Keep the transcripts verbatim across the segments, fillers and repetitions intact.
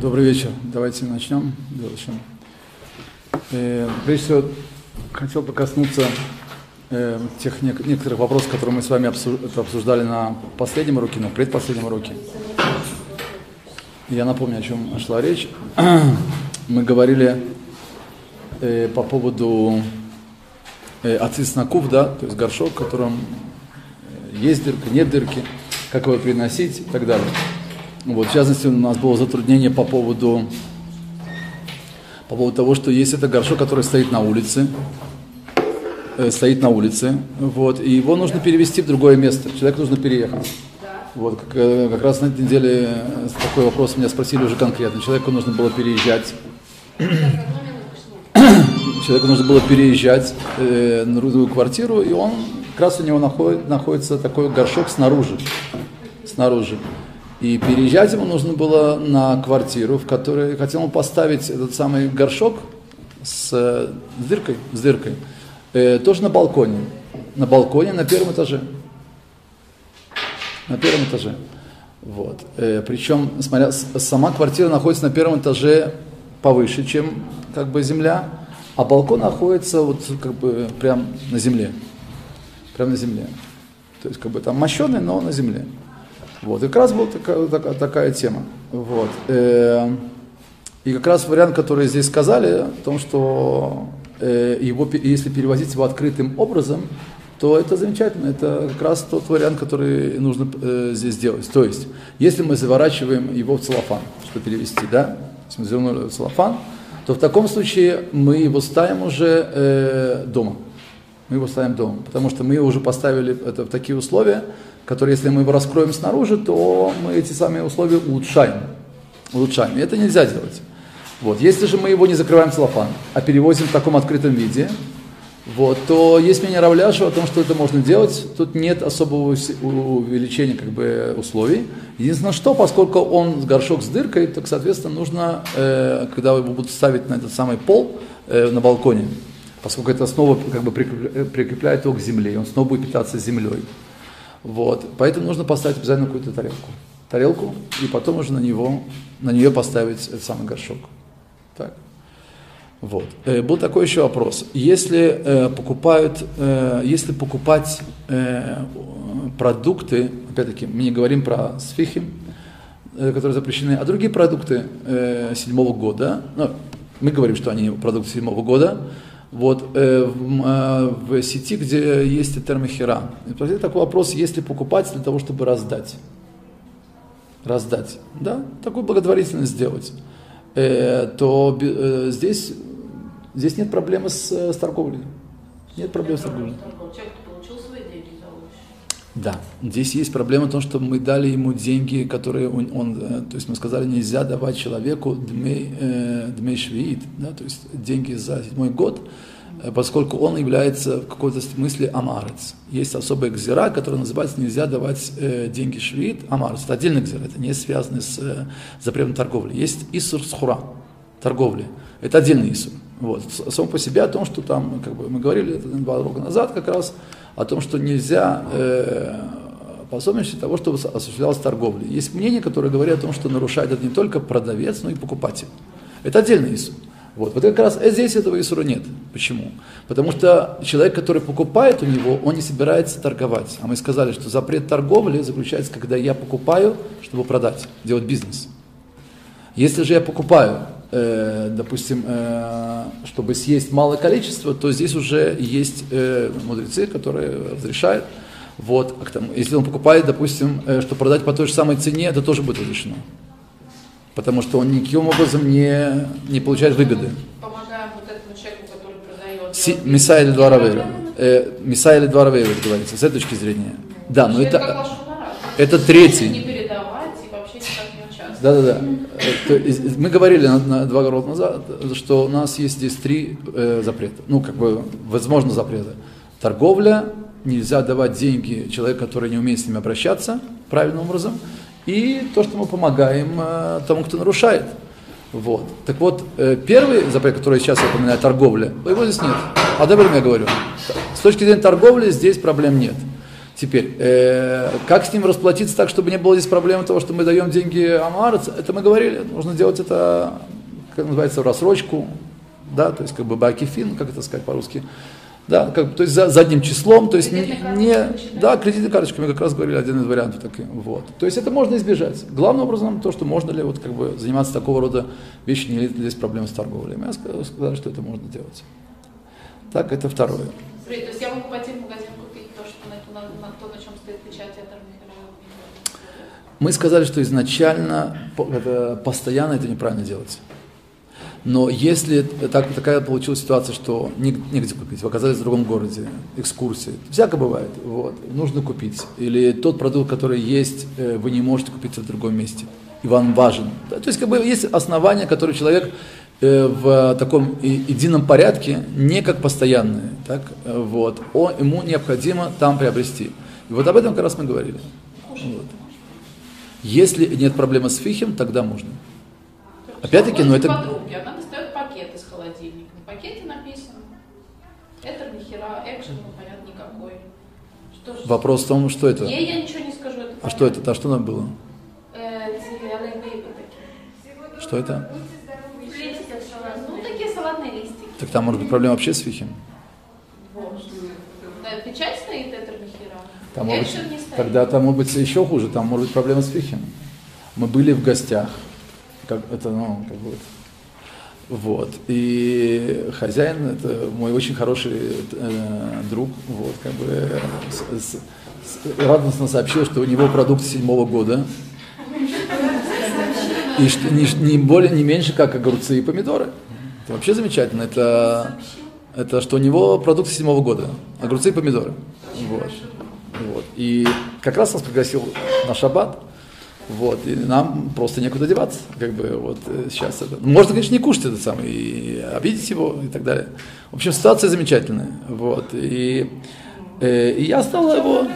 Добрый вечер. Давайте начнем. Э, прежде всего, хотел бы коснуться э, тех нек- некоторых вопросов, которые мы с вами обсуждали на последнем уроке, на предпоследнем уроке. Я напомню, о чем шла речь. Мы говорили э, по поводу э, ацис-накув, да, то есть горшок, в котором есть дырка, нет дырки, как его приносить и так далее. Вот, в частности, у нас было затруднение по поводу, по поводу того, что есть это горшок, который стоит на улице, э, стоит на улице, вот, и его нужно перевести в другое место, человеку нужно переехать. Вот, как, как раз на этой неделе такой вопрос меня спросили уже конкретно. Человеку нужно было переезжать. Человеку нужно было переезжать э, на другую квартиру, и он, как раз у него находит, находится такой горшок снаружи. Снаружи. И переезжать ему нужно было на квартиру, в которой хотел он поставить этот самый горшок с, с дыркой, с дыркой э, тоже на балконе. На балконе на первом этаже. На первом этаже. Вот. Э, причем, смотря, сама квартира находится на первом этаже повыше, чем как бы земля, а балкон находится вот как бы прям на земле. Прям на земле. То есть как бы там мощеный, но на земле. Вот. И как раз была такая, такая, такая тема. Вот. Э, и как раз вариант, который здесь сказали, о том, что э, его, если перевозить его открытым образом, то это замечательно. Это как раз тот вариант, который нужно э, здесь делать. То есть, если мы заворачиваем его в целлофан, чтобы перевести, да, если мы завернули в целлофан, то в таком случае мы его ставим уже э, дома. Мы его ставим дома, потому что мы уже поставили это в такие условия, которые, если мы его раскроем снаружи, то мы эти самые условия улучшаем. улучшаем. И это нельзя делать. Вот. Если же мы его не закрываем в целлофан, а перевозим в таком открытом виде, вот, то есть мнение Рав Эляшева о том, что это можно делать. Тут нет особого увеличения как бы, условий. Единственное, что, поскольку он горшок с дыркой, то, соответственно, нужно, э, когда его будут ставить на этот самый пол э, на балконе, поскольку это снова как бы, прикрепляет его к земле, и он снова будет питаться землей. Вот. Поэтому нужно поставить обязательно какую-то тарелку. Тарелку, и потом уже на, него, на нее поставить этот самый горшок. Так. Вот. Э, был такой еще вопрос. Если, э, покупают, э, если покупать э, продукты, опять-таки, мы не говорим про сфихи, э, которые запрещены, а другие продукты э, седьмого года, ну, мы говорим, что они продукты седьмого года, вот, э, в, э, в сети, где есть термохера. И такой вопрос, если покупать для того, чтобы раздать. Раздать, да, такую благотворительность сделать, э, то э, здесь, здесь нет проблемы с, с торговлей. Нет проблем с торговлей. Человек получил свои деньги за овощи. Да, здесь есть проблема в том, что мы дали ему деньги, которые он, он то есть мы сказали, нельзя давать человеку дмей, э, дмей швиит, да, то есть деньги за седьмой год, поскольку он является в какой-то смысле амарец. Есть особая гзира, которая называется «нельзя давать э, деньги швиит амарец». Это отдельная гзира, это не связано с э, запретом торговли. Есть исур схура, торговли. Это отдельный исур. Вот. Сам по себе о том, что там, как бы мы говорили это два урока назад как раз, о том, что нельзя э, по особенности того, чтобы осуществлялась торговля. Есть мнение, которое говорит о том, что нарушает это не только продавец, но и покупатель. Это отдельный исур. Вот. вот как раз здесь этого исура нет. Почему? Потому что человек, который покупает у него, он не собирается торговать. А мы сказали, что запрет торговли заключается, когда я покупаю, чтобы продать, делать бизнес. Если же я покупаю, э, допустим, э, чтобы съесть малое количество, то здесь уже есть э, мудрецы, которые разрешают. Вот. Если он покупает, допустим, э, чтобы продать по той же самой цене, это тоже будет разрешено. Потому что он никаким образом не, не получает выгоды. Помогаем вот этому человеку, который продает. Си, Миса или два равейра. Э, Миса или два равейра, говорится, с этой точки зрения. Да, но это, это, это третий. Не передавать и вообще никак не участвовать. Да, да, да. Мы говорили на, на два года назад, что у нас есть здесь три э, запрета. Ну, как бы, возможно, запрета. Торговля, нельзя давать деньги человеку, который не умеет с ними обращаться правильным образом. И то, что мы помогаем э, тому, кто нарушает. Вот. Так вот, э, первый запрет, который сейчас я упоминаю, торговля, его здесь нет. О добром я говорю. С точки зрения торговли здесь проблем нет. Теперь, э, как с ним расплатиться так, чтобы не было здесь проблемы того, что мы даем деньги амарец, это мы говорили, нужно делать это, как называется, в рассрочку, да, то есть как бы бакифин, как это сказать по-русски, да, как, то есть за задним числом, то есть не, не да, кредитной карточкой, мы как раз говорили, один из вариантов такой, вот. То есть это можно избежать. Главным образом то, что можно ли вот как бы заниматься такого рода вещами, не здесь проблемы с торговлей. Мы сказали, что это можно делать. Так, это второе. То есть я могу пойти в магазин купить то, что на, на, на то, на чем стоит печать, это Мы сказали, что изначально это, постоянно это неправильно делать. Но если так, такая получилась ситуация, что негде купить, вы оказались в другом городе, экскурсии, всякое бывает, вот, нужно купить. Или тот продукт, который есть, вы не можете купить в другом месте, и вам важен. То есть как бы есть основания, которые человек в таком едином порядке, не как постоянные, так, вот, он, ему необходимо там приобрести. И вот об этом как раз мы говорили. Вот. Если нет проблемы с фихем, тогда можно. Опять-таки, но это... Подруги, она достает пакет из холодильника. На пакете написано это нихера, экшен, ну, понятно, никакой. Что же... Вопрос в том, что это? Ей я ничего не скажу. Это а что это? А что там было? Что это? Ну, такие салатные листики. Так там может быть проблема вообще с фихем? Вот. Да, печать стоит, это нихера. Там может быть, тогда там может быть еще хуже, там может быть проблема с фихем. Мы были в гостях. Как, это, ну, как бы, вот, и хозяин, это мой очень хороший э, друг, вот, как бы, с, с, с, радостно сообщил, что у него продукт седьмого года, и что не, не более, не меньше, как огурцы и помидоры. Это вообще замечательно, это, это что у него продукт седьмого года, огурцы и помидоры, вот, вот, и как раз нас пригласил на шаббат. Вот, и нам просто некуда деваться, как бы, вот, сейчас это. Можно, конечно, не кушать это самое, и обидеть его, и так далее. В общем, ситуация замечательная, вот, и, э, и я стал его...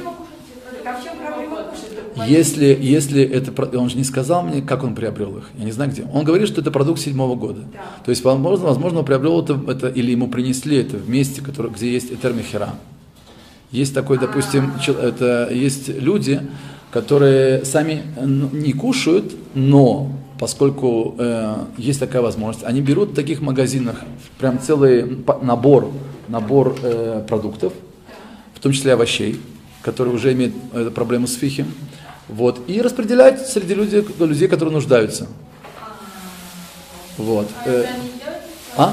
Если, если это, он же не сказал мне, как он приобрел их, я не знаю где. Он говорит, что это продукт седьмого года. То есть, возможно, возможно он приобрел это, это, или ему принесли это в месте, который, где есть этер мехера. Есть такой, допустим, это, есть люди, которые сами не кушают, но поскольку э, есть такая возможность, они берут в таких магазинах прям целый набор, набор э, продуктов, в том числе овощей, которые уже имеют э, проблему с фихем, вот, и распределяют среди людей, людей, которые нуждаются. Вот. Э, а?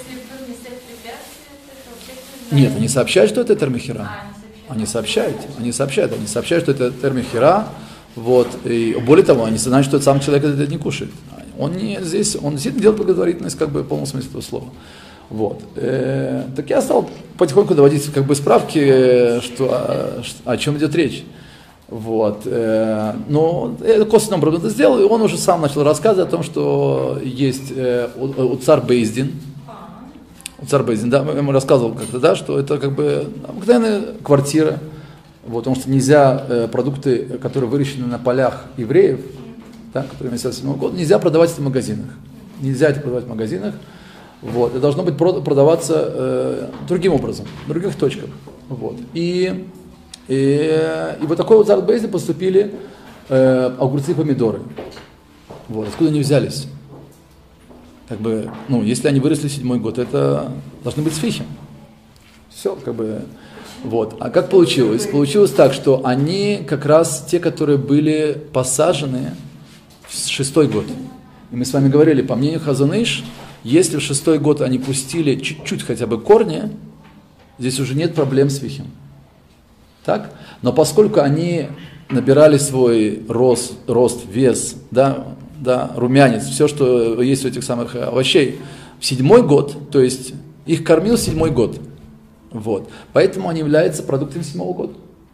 Нет, они сообщают, что это термихера. Они сообщают, они сообщают, они сообщают, что это термихера, вот, и более того, они знают, что сам человек это не кушает. Он не здесь, он действительно делает благотворительность, как бы, в полном смысле этого слова. Вот. Э, так я стал потихоньку доводить, как бы, справки, что, о, о чем идет речь. Вот. Э, но я косвенным образом это сделал, и он уже сам начал рассказывать о том, что есть э, у, у царь Бейздин, Царь Бейздин, да, я ему рассказывал как-то, да, что это как бы обыкновенная квартира, вот, потому что нельзя э, продукты, которые выращены на полях евреев, да, которые имеют седьмого года, нельзя продавать в магазинах. Нельзя это продавать в магазинах. Вот, это должно быть продаваться э, другим образом, в других точках. Вот. И, и, и вот такой вот царь Бейздин поступили э, огурцы и помидоры. Вот, откуда они взялись? Как бы, ну, если они выросли в седьмой год, это должны быть с фихем. Все, как бы, вот. А как получилось? Получилось так, что они как раз те, которые были посажены в шестой год. И мы с вами говорили, по мнению Хазон Иш, если в шестой год они пустили чуть-чуть хотя бы корни, здесь уже нет проблем с фихем. Так? Но поскольку они набирали свой рост, рост вес, да, да, румянец, все, что есть у этих самых овощей, в седьмой год, то есть их кормил в седьмой год. Вот. Поэтому они являются продуктами седьмого года.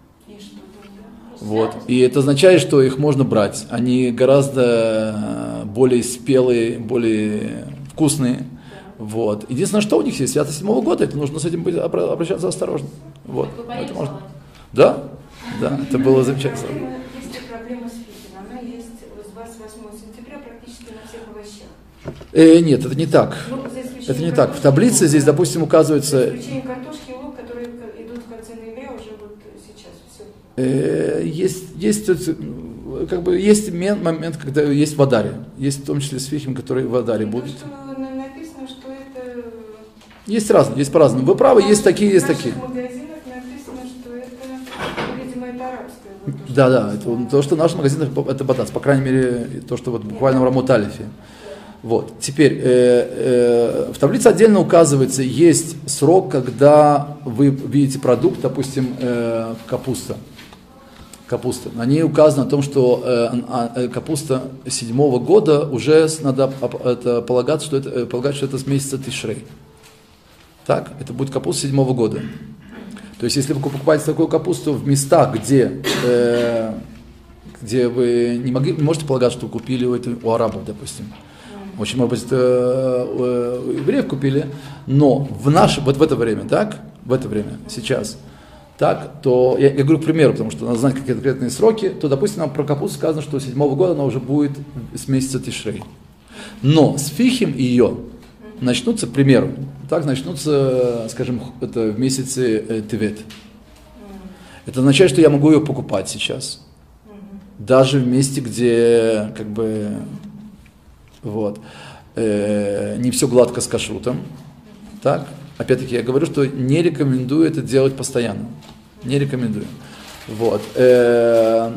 Вот. И это означает, что их можно брать. Они гораздо более спелые, более вкусные. Вот. Единственное, что у них есть святость седьмого года, это нужно с этим быть, обращаться осторожно. Вот. Это можно. Да? Да, это было замечательно. Э, нет, это не так. Ну, это не так. В таблице здесь, допустим, указывается... Исключение картошки и лук, которые идут в конце ноября, уже вот сейчас все. Э, есть, есть, как бы, есть момент, когда есть в Адаре. Есть в том числе сфихим, которые в Адаре будут. Написано, что это... Есть разные, есть по-разному. Вы правы, есть такие, есть такие. В магазинах написано, что это, видимо, это арабское. Вот то, Да, да, это, то, что в наших магазинах это бадац, по крайней мере, то, что вот буквально в Рамот Алефе. Вот. Теперь, э, э, в таблице отдельно указывается, есть срок, когда вы видите продукт, допустим, э, капуста. Капуста. На ней указано о том, что э, э, капуста седьмого года уже надо это, полагать, что это, полагать, что это с месяца Тишрей. Так, это будет капуста седьмого года. То есть, если вы покупаете такую капусту в местах, где, э, где вы не, могли, не можете полагать, что купили у, это, у арабов, допустим. Очень, может быть, это у евреев купили, но в наше, вот в это время, так, в это время, сейчас, так, то, я, я говорю к примеру, потому что надо знать какие конкретные сроки, то, допустим, нам про капусту сказано, что седьмого года она уже будет с месяца Тишрей. Но с фихим ее начнутся, к примеру, так начнутся, скажем, это в месяце э, Тевет. Это означает, что я могу ее покупать сейчас. Даже в месте, где, как бы, вот, э, не все гладко с кашрутом. Так? Опять-таки, я говорю, что не рекомендую это делать постоянно. Не рекомендую. Вот. Э,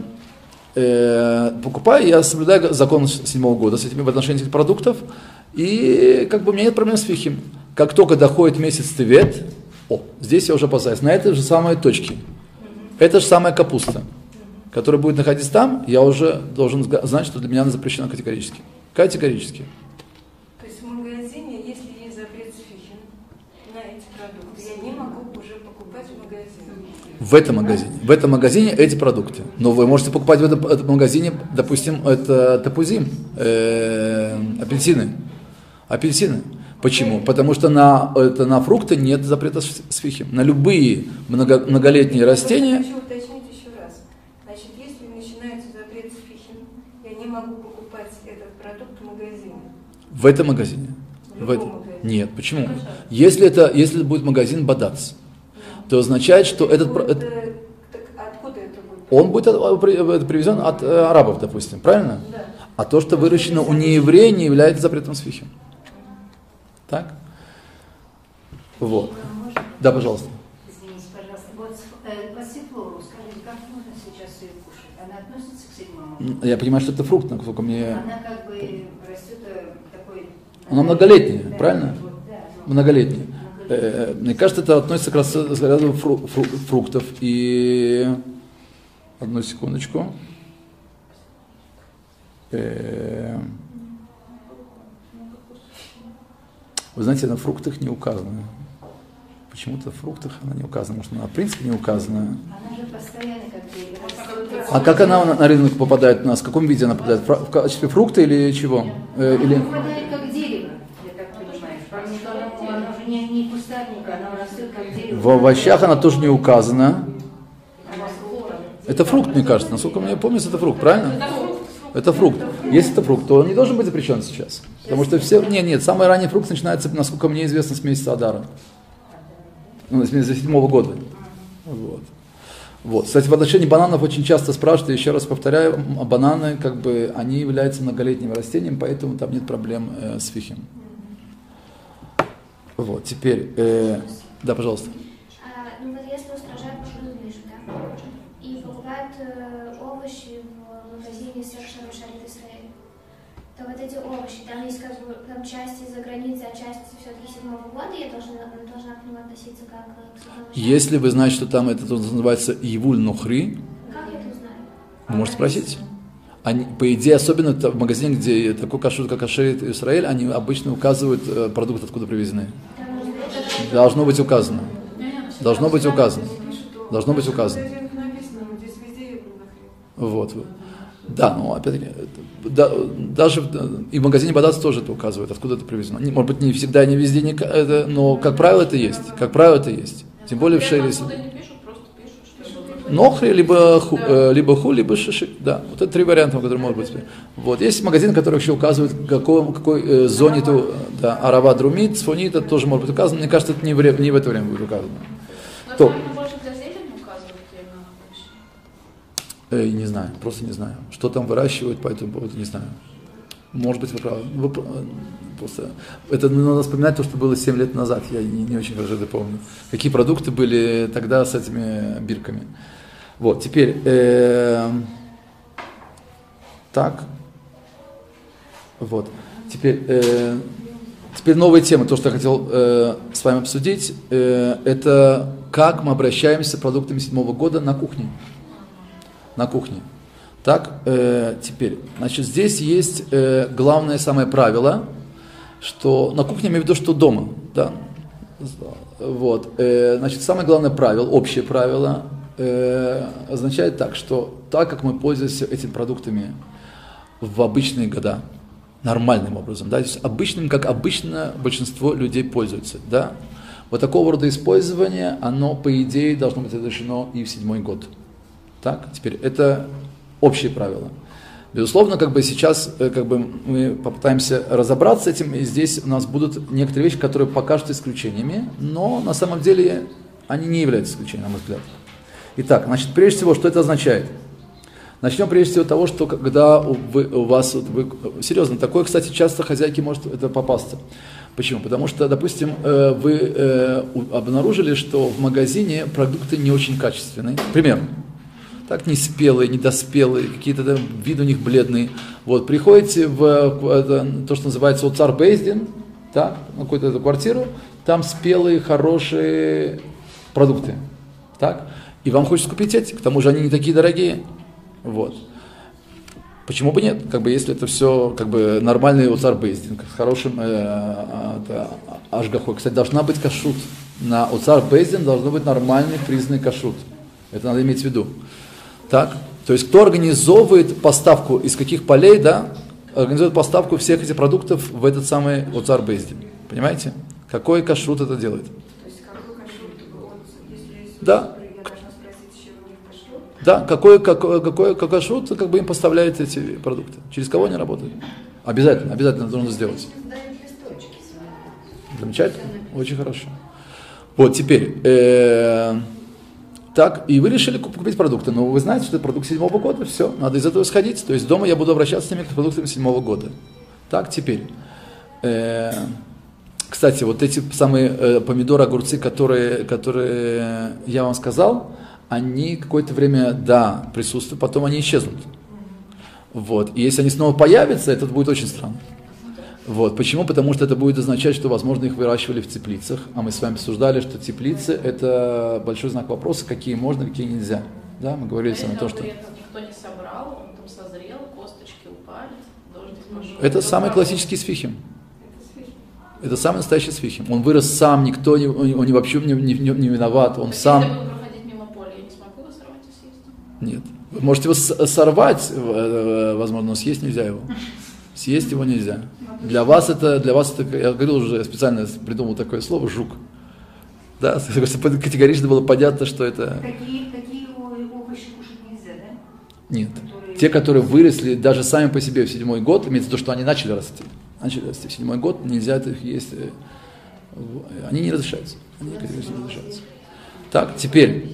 э, покупаю, я соблюдаю закон седьмого года с этими в отношении этих продуктов. И как бы у меня нет проблем с фихим. Как только доходит месяц Тевет, о, здесь я уже опасаюсь, на этой же самой точке. Это же самая капуста, которая будет находиться там, я уже должен знать, что для меня она запрещена категорически. Категорически. То есть в магазине, если есть запрет с фихим на эти продукты, я не могу уже покупать в магазине. В этом магазине. В этом магазине эти продукты. Но вы можете покупать в этом, этом магазине, допустим, это тапузим, э, апельсины. Апельсины. Почему? Потому что на, это, на фрукты нет запрета с фихим. На любые много, многолетние растения. Я хочу уточнить еще раз. Значит, если начинается запрет с фихим, я не могу покупать этот продукт в магазине. В этом магазине. В в этом. магазине. Нет, почему? Если это, если это будет магазин Бадац, то означает, что это этот... будет, это, так откуда это будет? он будет от, привезен от э, арабов, допустим, правильно? Да. А то, что выращено у нееврея, не является запретом с фихим. Так? Вот. Да, пожалуйста. Извините, пожалуйста. Вот э, пассифлору, скажите, как можно сейчас ее кушать? Она относится к седьмому? Я понимаю, что это фрукт, насколько мне... Она как бы растет такой... Она многолетняя, да, правильно? Вот, да, многолетняя. Э, мне кажется, это относится как раз к ряду фру, фру, фруктов. И... Одну секундочку. Э, Вы знаете, на фруктах не указано. Почему-то в фруктах она не указана. Может, она в принципе не указана. Она же постоянно как бы растет. А как она на рынок попадает у нас? В каком виде она попадает? В качестве фрукта или чего? Э, Она или... попадает как дерево, я так понимаю. Потому что она, она уже не, не кустарник, она растет как дерево. В овощах она тоже не указана. Она сухая. Это фрукт, мне кажется. Насколько мне помнится, это фрукт, правильно? Это фрукт. Если это фрукт, то он не должен быть запрещен сейчас. Потому что все... Нет, нет, самый ранний фрукт начинается, насколько мне известно, с месяца Адара. Ну, с месяца седьмого года. Вот. Вот. Кстати, в отношении бананов очень часто спрашивают, еще раз повторяю, бананы, как бы, они являются многолетним растением, поэтому там нет проблем э, с фихим. Вот, теперь... Э, да, пожалуйста. А, ну вот если устражают погоду ниже, да, и покупают э, овощи в магазине совершенно шарит Израиль, то вот эти овощи, там есть как бы там часть из-за границы, а часть все-таки седьмого года, я должна, должна к нему относиться как к седьмому. Если вы знаете, что там это называется Ивуль Нухри, Как я это узнаю? вы можете спросить. Они, по идее, особенно в магазине, где такой кашрут, как Ашерит Исраэль, они обычно указывают э, продукт, откуда привезены. Должно быть указано. Должно быть указано. Должно быть указано. Вот. Да, но опять-таки, да, даже и в магазине Бадац тоже это указывает, откуда это привезено. Может быть, не всегда, не везде, не, это, но, как правило, это есть. Как правило, это есть. Тем более в Шейле. Нохри, либо ху, либо ху, либо шишик. Да, вот это три варианта, которые могут быть. Вот. Есть магазин, который еще указывает, в какой, какой э, зоне это, да, арава друмит, сфонит, это тоже может быть указано. Мне кажется, это не в, не в это время будет указано. Но То. это больше для зелени указывают или на овощи? Э, не знаю, просто не знаю. Что там выращивают по этому поводу, не знаю. Может быть, вы правы. Вы, просто, это надо вспоминать то, что было семь лет назад. Я не, не очень хорошо это помню. Какие продукты были тогда с этими бирками. Вот, теперь... Э, так. Вот. Теперь... Э, Теперь новая тема, то, что я хотел э, с вами обсудить, э, это как мы обращаемся с продуктами седьмого года на кухне. На кухне. Так, э, теперь, значит, здесь есть э, главное самое правило, что на кухне, я имею в виду, что дома, да, вот, э, значит, самое главное правило, общее правило, э, означает так, что так как мы пользуемся этими продуктами в обычные года, нормальным образом, да, то есть обычным, как обычно большинство людей пользуются, да. Вот такого рода использование, оно, по идее, должно быть разрешено и в седьмой год. Так, теперь, это общие правила. Безусловно, как бы сейчас, как бы мы попытаемся разобраться с этим, и здесь у нас будут некоторые вещи, которые покажутся исключениями, но на самом деле они не являются исключением, на мой взгляд. Итак, значит, прежде всего, что это означает? Начнем прежде всего с того, что когда вы, у вас, вы, серьезно, такое, кстати, часто хозяйке может это попасться. Почему? Потому что, допустим, вы обнаружили, что в магазине продукты не очень качественные. Пример. Так, неспелые, недоспелые, какие-то там, вид у них бледный. Вот, приходите в, в то, что называется Оцар Бейздин, так, на какую-то эту квартиру, там спелые, хорошие продукты. Так, и вам хочется купить эти, к тому же они не такие дорогие. Вот. Почему бы нет? Как бы, если это все как бы нормальный Оцар Бейздин, с хорошим э, э, ашгахой. Кстати, должна быть кашрут. На Оцар Бейздин должен быть нормальный признанный кашрут. Это надо иметь в виду. Так? То есть, кто организовывает поставку из каких полей, да, организует поставку всех этих продуктов в этот самый Оцар Бейздин. Понимаете? Какой кашрут это делает? То есть какой кашрут? Если да. я должна спросить, с чего у них кашрут? Да, какой, какой, какой, какой кашрут, как бы им поставляют эти продукты. Через кого они работают? Обязательно, обязательно нужно сделать. Замечательно? Очень хорошо. Вот, теперь, э, так, и вы решили купить продукты, но вы знаете, что это продукт седьмого года, все, надо из этого сходить. То есть дома я буду обращаться с ними к продуктам седьмого года. Так, теперь, э, кстати, вот эти самые э, помидоры, огурцы, которые, которые я вам сказал, они какое-то время, да, присутствуют, потом они исчезнут. Вот, и если они снова появятся, это будет очень странно. Вот. Почему? Потому что это будет означать, что, возможно, их выращивали в теплицах, а мы с вами обсуждали, что теплицы – это большой знак вопроса, какие можно, какие нельзя. Да, мы говорили с вами о том, что… Никто не собрал, он там созрел, косточки упали, дождик пошел. Это самый классический сфихим. Это самый настоящий сфихим. Он вырос сам, никто не, он не, вообще не, не, не виноват, он так сам… Если я буду проходить мимо поля, я не смогу его сорвать и съесть? Нет. Вы можете его сорвать, возможно, но съесть нельзя его. Съесть его нельзя. Для вас это, для вас это, я говорил уже, я специально придумал такое слово, жук. Да, категорично было понятно, что это… Какие, какие овощи кушать нельзя, да? Нет. Которые… Те, которые выросли даже сами по себе в седьмой год, имеется в виду, что они начали расти. Начали расти в седьмой год, нельзя их есть. Они не разрешаются. Они категорично не разрешаются. Так, теперь…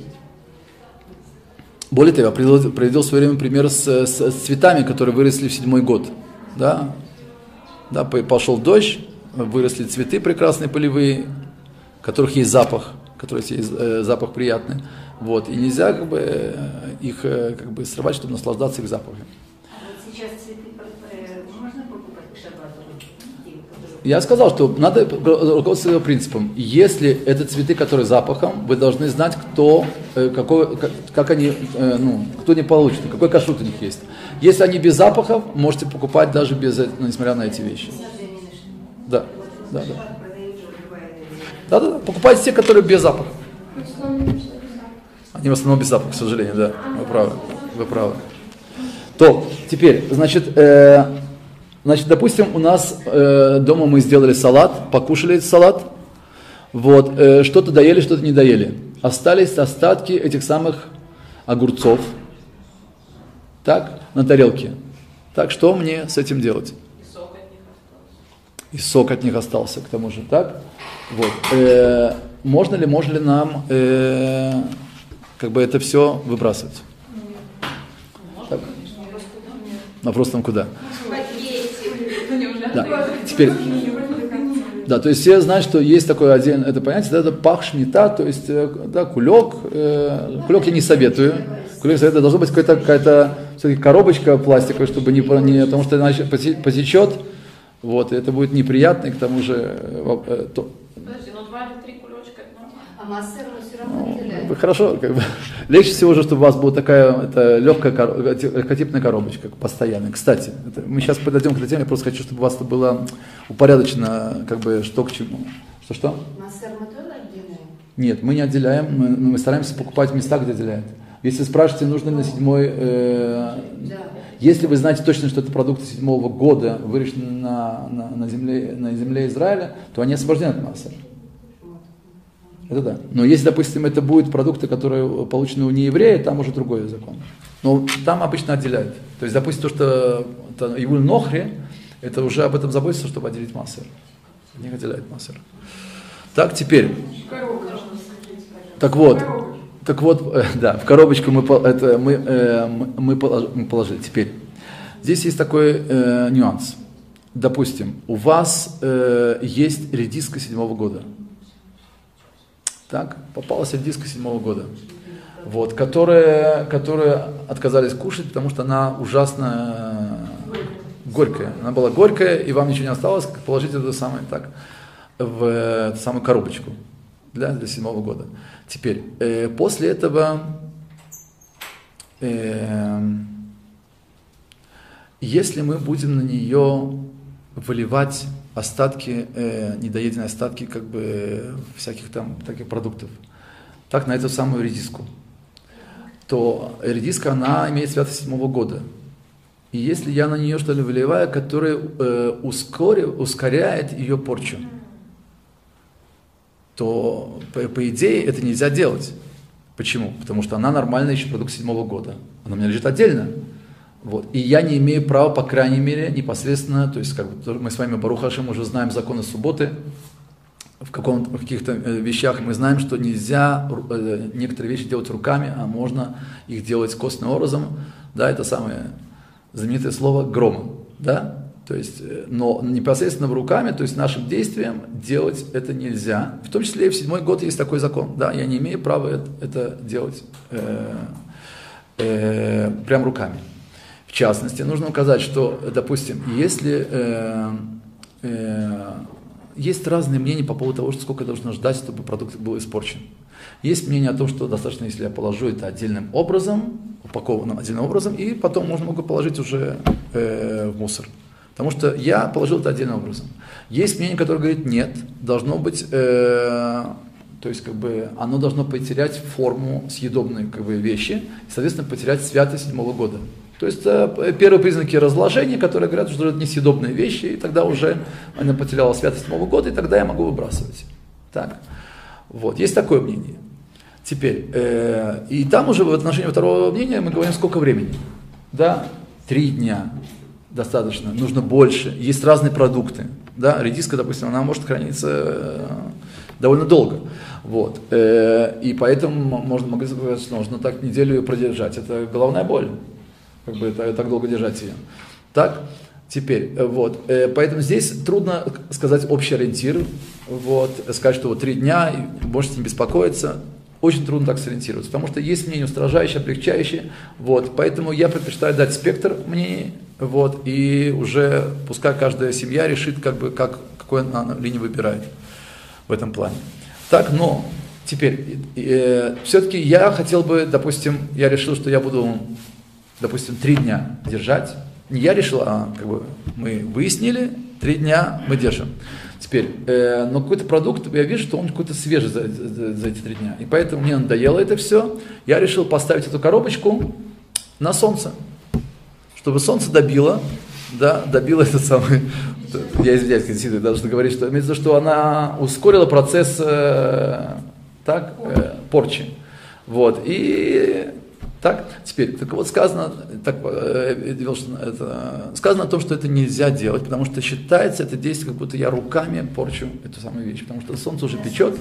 Более того, я привел, привел в свое время пример с, с, с цветами, которые выросли в седьмой год. Да? Да, пошел дождь, выросли цветы прекрасные полевые, у которых есть запах, у которых есть э, запах приятный. Вот, и нельзя как бы, э, их э, как бы срывать, чтобы наслаждаться их запахом. Вот сейчас цветы можно покупать к шаббату? Я сказал, что надо руководствоваться принципом. Если это цветы, которые запахом, вы должны знать, кто, э, какой, как, как они, э, ну, кто не получит, какой кашрут у них есть. Если они без запахов, можете покупать даже без, ну, несмотря на эти вещи. Да, да, да. Да, да, да. Покупайте те, которые без запаха. Они в основном без запаха, к сожалению, да. Вы правы, вы правы. То, теперь, значит, э, значит, допустим, у нас э, дома мы сделали салат, покушали этот салат, вот, э, что-то доели, что-то не доели. Остались остатки этих самых огурцов, так, на тарелке. Так, что мне с этим делать? И сок от них остался, к тому же, так? Вот. Э, можно ли, можно ли нам э, как бы это все выбрасывать? Так. Вопрос там куда? Пакетик. Да. Теперь, да, то есть все знают, что есть такое отдельное это понятие, да, это пах шмита, то есть, да, кулек, э, кулек я не советую, кулек советую, должна быть какая-то, какая-то все-таки коробочка пластиковая, чтобы не, не потому что иначе потечет, вот, и это будет неприятно, и к тому же, э, то, Подожди, ну два или три кулечка, это нормально. А массер мы все равно выделяем. ну, хорошо, как бы, легче всего же, чтобы у вас была такая это, легкая, легкотипная коробочка, постоянная. Кстати, это, мы сейчас подойдем к этой теме, я просто хочу, чтобы у вас это было упорядочено, как бы, что к чему. Что-что? Массер мы тоже отделяем? Нет, мы не отделяем, мы, мы стараемся покупать места, где отделяют. Если спрашиваете, нужно ли на седьмой, э, Да. если вы знаете точно, что это продукты седьмого года, выращены на, на, на, земле, на земле Израиля, то они освобождены от массера. Это да. Но если, допустим, это будут продукты, которые получены у нееврея, там уже другой закон. Но там обычно отделяют. То есть, допустим, то, что это Ивуль Нохри, это уже об этом заботится, чтобы отделить массер. Не отделяют массер. Так, теперь. Так вот. Так вот, э, да, в коробочку мы, это, мы, э, мы, положили, мы положили. Теперь, здесь есть такой э, нюанс. Допустим, у вас э, есть редиска седьмого года. Так, попалась редиска седьмого года, вот, которые, которые отказались кушать, потому что она ужасно горькая. Она была горькая, и вам ничего не осталось, как положить это самое так в эту самую коробочку для, для седьмого года. Теперь, э, после этого, э, если мы будем на нее выливать остатки, э, недоеденные остатки, как бы, всяких там таких продуктов, так, на эту самую редиску, то редиска, она имеет святость седьмого года. И если я на нее что-то выливаю, которое э, ускорив, ускоряет ее порчу, то, по, по идее, это нельзя делать. Почему? Потому что она нормальный еще продукт седьмого года. Она у меня лежит отдельно. Вот. И я не имею права, по крайней мере, непосредственно, то есть как бы, мы с вами, Барух Ашем, уже знаем законы субботы, в, каком, в каких-то вещах мы знаем, что нельзя э, некоторые вещи делать руками, а можно их делать костным образом. Да, это самое знаменитое слово громом. Да? То есть, но непосредственно руками, то есть нашим действием делать это нельзя. В том числе и в седьмой год есть такой закон. Да, я не имею права это, это делать э, э, прям руками. В частности, нужно указать, что, допустим, если э, э, есть разные мнения по поводу того, что сколько должно ждать, чтобы продукт был испорчен. Есть мнение о том, что достаточно, если я положу это отдельным образом, упакованным отдельным образом, и потом можно могу положить уже э, в мусор. Потому что я положил это отдельным образом. Есть мнение, которое говорит, нет, должно быть, э, то есть как бы оно должно потерять форму съедобной как бы, вещи, и, соответственно, потерять святость седьмого года. То есть э, первые признаки разложения, которые говорят, что это несъедобные вещи, и тогда уже она потеряла святость седьмого года, и тогда я могу выбрасывать. Так. Вот. Есть такое мнение. Теперь, э, и там уже в отношении второго мнения мы говорим, сколько времени. Да, три дня. Достаточно, нужно больше. Есть разные продукты. Да? Редиска, допустим, она может храниться э, довольно долго. Вот. Э, и поэтому можно могли сказать, что нужно так неделю ее продержать. Это головная боль, как бы это, так долго держать ее. Так, теперь, вот. Э, поэтому здесь трудно сказать общий ориентир. Вот. Сказать, что вот три дня, и можете не беспокоиться. Очень трудно так сориентироваться, потому что есть мнение устражающее, облегчающее. Вот. Поэтому я предпочитаю дать спектр мнений. Вот, и уже пускай каждая семья решит, как бы, как, какую она линию выбирает в этом плане. Так, но теперь, э, все-таки я хотел бы, допустим, я решил, что я буду, допустим, три дня держать. Не я решил, а как бы мы выяснили, три дня мы держим. Теперь, э, но какой-то продукт, я вижу, что он какой-то свежий за, за, за эти три дня. И поэтому мне надоело это все. Я решил поставить эту коробочку на солнце. Чтобы солнце добило, да, добило этот самый, я извиняюсь, я должен говорить, что имеется в виду, что она ускорила процесс э, так, э, порчи. Вот, и так, теперь, так вот сказано, так, э, это, сказано о том, что это нельзя делать, потому что считается это действие, как будто я руками порчу эту самую вещь, потому что солнце уже печет.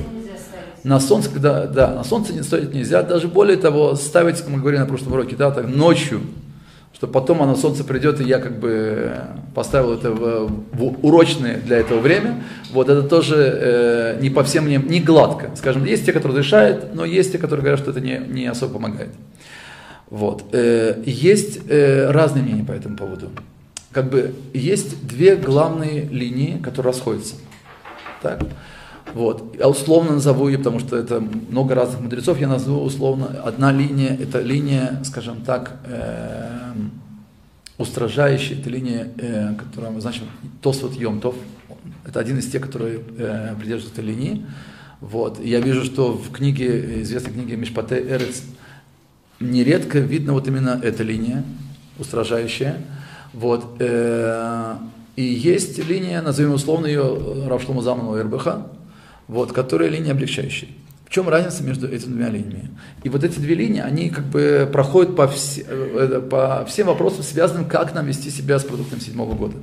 На солнце, когда, да, на солнце не стоять нельзя, даже более того, ставить, как мы говорили на прошлом уроке, да, так, ночью, Что потом оно, солнце придет, и я как бы поставил это в, в урочное для этого время. Вот это тоже э, не по всем мнениям, не гладко. Скажем, есть те, которые решают, но есть те, которые говорят, что это не, не особо помогает. Вот. Э, есть э, разные мнения по этому поводу. Как бы есть две главные линии, которые расходятся. Так? Вот. Я условно назову ее, потому что это много разных мудрецов, я назову условно. Одна линия, это линия, скажем так, э, устражающая, это линия, э, которая мы значим Тосфот Йом Тов. Это один из тех, которые э, придерживаются этой линии. Вот. И я вижу, что в книге, известной книге Мишпатей Эрец, нередко видно вот именно эта линия, устражающая. Вот. Э, и есть линия, назовем условно ее Рав Шломо Залман ОРБХ, вот, которая линия облегчающая. В чем разница между этими двумя линиями? И вот эти две линии, они как бы проходят по, вс... по всем вопросам, связанным, как нам вести себя с продуктом седьмого года.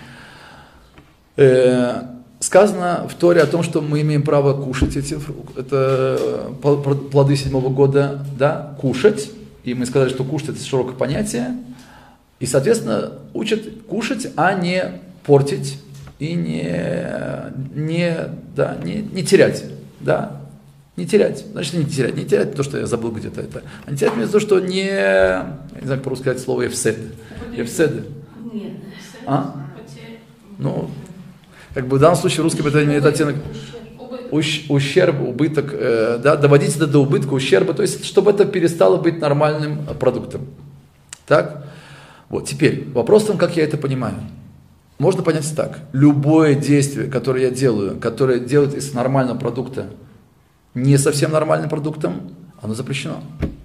Э, сказано в Торе о том, что мы имеем право кушать эти это, плоды седьмого года, да, кушать. И мы сказали, что кушать это широкое понятие. И, соответственно, учат кушать, а не портить и не, не, да, не, не терять. Да. Не терять. Значит, не терять. Не терять то, что я забыл где-то это. А не терять вместо того, что не... Я не знаю, как по-русски сказать слово «эфсед». «Эфсед». Нет. А? Ну, как бы в данном случае русский это имеет оттенок ущ, ущерб, убыток, э, да, доводить это до убытка, ущерба, то есть, чтобы это перестало быть нормальным продуктом. Так? Вот, теперь, вопрос в том, как я это понимаю. Можно понять так. Любое действие, которое я делаю, которое делает из нормального продукта не совсем нормальным продуктом, оно запрещено.